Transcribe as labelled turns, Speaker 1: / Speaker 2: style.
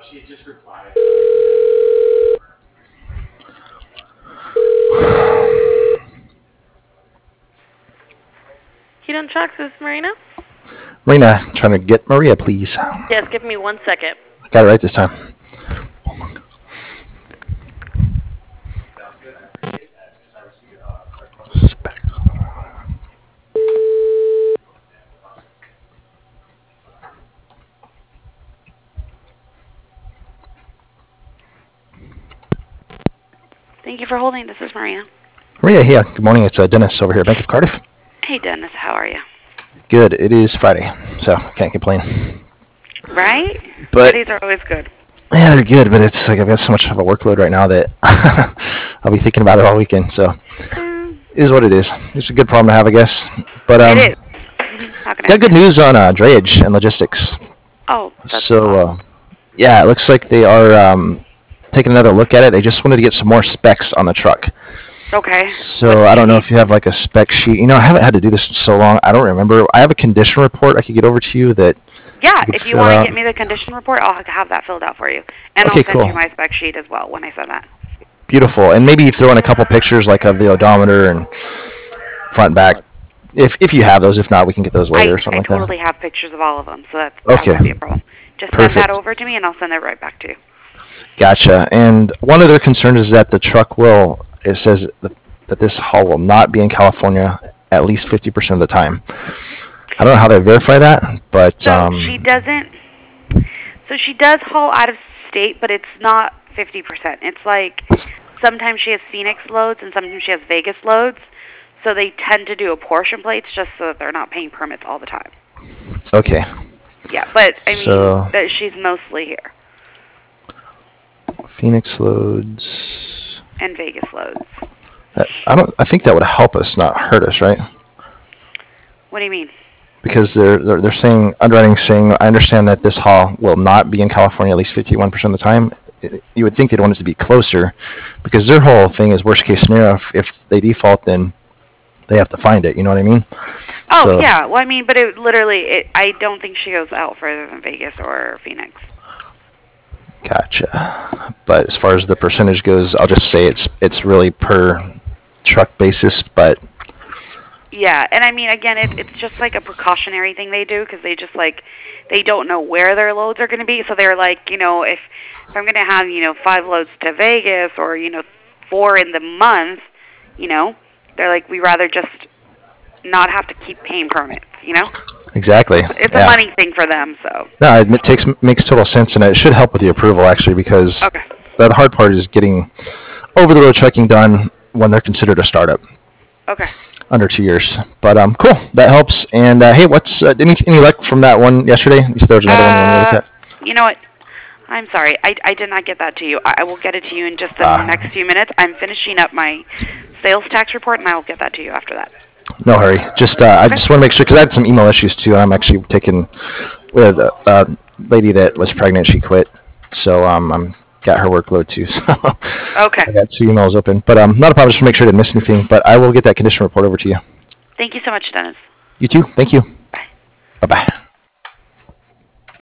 Speaker 1: Keaton Trucks, this is Marina.
Speaker 2: Marina, trying to get Maria, please.
Speaker 1: Yes, give me 1 second.
Speaker 2: Got it right this time.
Speaker 1: Thank you for holding. This is Maria.
Speaker 2: Maria, yeah. Good morning. It's Dennis over here at Bank of Cardiff.
Speaker 1: Hey, Dennis. How are you?
Speaker 2: Good. It is Friday, so can't complain.
Speaker 1: Right?
Speaker 2: But
Speaker 1: Fridays are always good.
Speaker 2: yeah, they're good, but it's like I've got so much of a workload right now that I'll be thinking about it all weekend. So it is what it is. It's a good problem to have, I guess. But
Speaker 1: it is.
Speaker 2: got good news on drayage and logistics.
Speaker 1: Oh, that's
Speaker 2: so
Speaker 1: awesome.
Speaker 2: yeah, it looks like they are taking another look at it. They just wanted to get some more specs on the truck.
Speaker 1: Okay.
Speaker 2: So I don't know if you have like a spec sheet. I haven't had to do this in so long. I don't remember. I have a condition report I could get over to you that.
Speaker 1: Yeah, if you want to get me the condition report, I'll have that filled out for you. And
Speaker 2: Okay,
Speaker 1: I'll send
Speaker 2: cool.
Speaker 1: you my spec sheet as well when I send that.
Speaker 2: Beautiful. And maybe throw in a couple pictures like of the odometer and front and back. If you have those. If not, we can get those later or something like that.
Speaker 1: I totally have pictures of all of them, so that
Speaker 2: Okay.
Speaker 1: won't be a problem. Just
Speaker 2: Perfect.
Speaker 1: send that over to me, and I'll send it right back to you.
Speaker 2: Gotcha. And one of their concerns is that the truck it says that this haul will not be in California at least 50% of the time. I don't know how they verify that, but
Speaker 1: So she doesn't. So she does haul out of state, but it's not 50%. It's like sometimes she has Phoenix loads and sometimes she has Vegas loads. So they tend to do apportion plates just so that they're not paying permits all the time.
Speaker 2: Okay.
Speaker 1: Yeah, but I mean, she's mostly here.
Speaker 2: Phoenix loads
Speaker 1: and Vegas loads.
Speaker 2: I think that would help us, not hurt us, right?
Speaker 1: What do you mean?
Speaker 2: Because they're saying, underwriting saying, I understand that this haul will not be in California at least 51% of the time. You would think they'd want it to be closer, because their whole thing is worst case scenario. If they default, then they have to find it. You know what I mean?
Speaker 1: Oh, so, yeah. Well, I mean, but I don't think she goes out further than Vegas or Phoenix.
Speaker 2: Gotcha. But as far as the percentage goes, I'll just say it's really per truck basis, but.
Speaker 1: Yeah, and I mean, again, it's just like a precautionary thing they do, because they just they don't know where their loads are going to be, so they're like, if I'm going to have 5 loads to Vegas or 4 in the month, they're like, we rather just not have to keep paying permits,
Speaker 2: Exactly.
Speaker 1: It's a money thing for them, so.
Speaker 2: No, it makes total sense, and it should help with the approval actually, because the hard part is getting over-the-road trucking done when they're considered a startup.
Speaker 1: Okay.
Speaker 2: Under 2 years, but cool. That helps. And hey, what's any luck from that one yesterday? You said there was another one you wanted to look at.
Speaker 1: You know what? I'm sorry. I did not get that to you. I will get it to you in just the next few minutes. I'm finishing up my sales tax report, and I will get that to you after that.
Speaker 2: No hurry. Just I just want to make sure, because I had some email issues too. I'm actually taking with a lady that was pregnant. She quit, so I'm got her workload too. So
Speaker 1: okay.
Speaker 2: I got 2 emails open, but not a problem. Just to make sure I didn't miss anything. But I will get that condition report over to you.
Speaker 1: Thank you so much, Dennis.
Speaker 2: You too. Thank you.
Speaker 1: Bye.
Speaker 2: Bye-bye.